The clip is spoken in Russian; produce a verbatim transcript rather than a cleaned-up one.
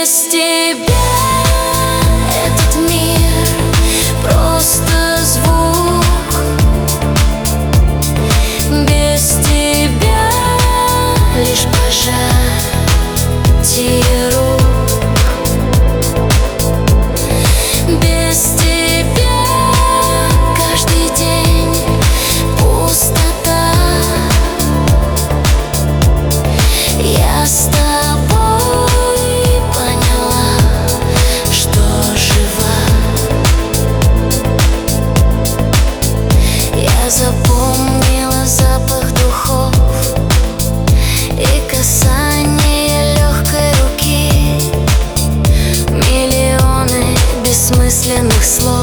Без тебя этот мир просто звук. Без тебя лишь пожатие рук. Без тебя каждый день пустота. Я с тобой поняла, что жива. Я запомнила запах духов и касание легкой руки. Миллионы бессмысленных слов.